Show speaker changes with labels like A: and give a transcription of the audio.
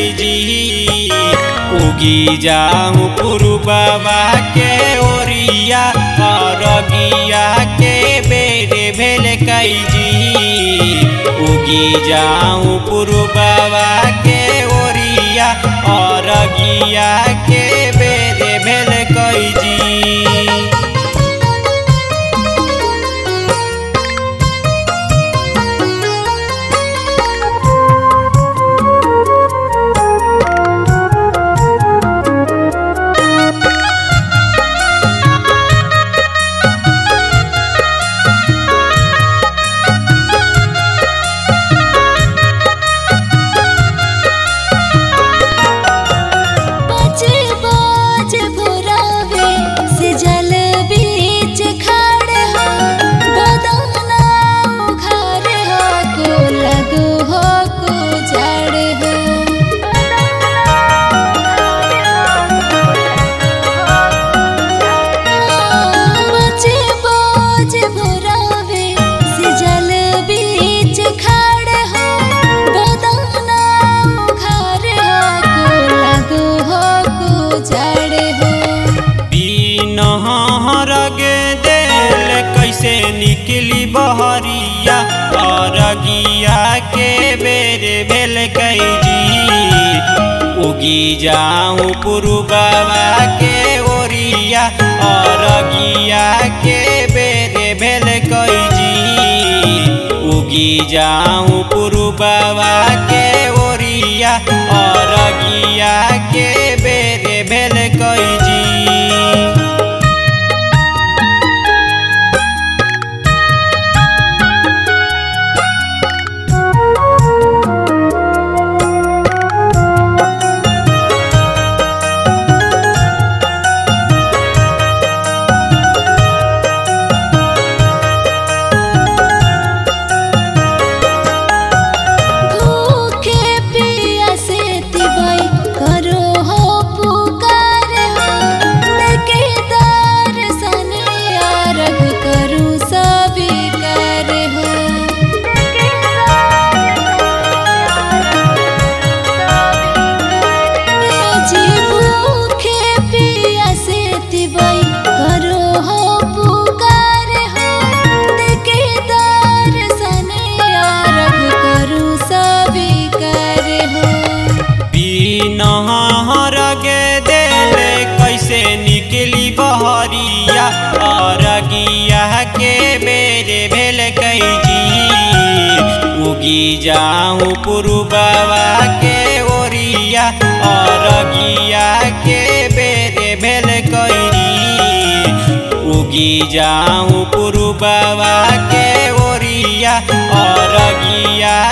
A: जी उगी जाऊं पुरबवा के ओरिया अरगिया के बेरे भेल जी उगी जाऊं पुरबवा के ओरिया अरगिया के बेरे भेल जी। कैसे निकली बहरिया अरगिया के बेरे भेल जी उगी जाऊं पुरबवा के ओरिया अरगिया के बेरे भेल जी उगी जाऊं पुरबवा के ओरिया अरगिया के बेरे भेल जी। कैसे निकली बहरिया अरगिया के बेरे भेल जी उगी जाऊं पुरबवा के ओरिया अरगिया के बेरे भेल उगी जाऊं पुरबवा के ओरिया अरगिया